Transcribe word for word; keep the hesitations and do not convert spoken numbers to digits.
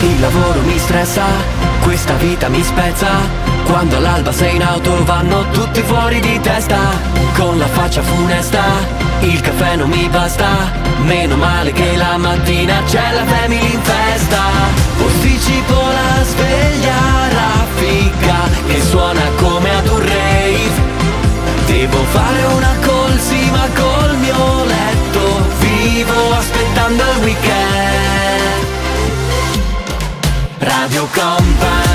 Il lavoro mi stressa, questa vita mi spezza. Quando all'alba sei in auto vanno tutti fuori di testa. Con la faccia funesta, il caffè non mi basta. Meno male che la mattina c'è la family in festa. Posticipo la sveglia raffica che suona come ad un rave. Devo fare una call, sì, ma col mio letto vivo aspettando il weekend. Radio Company.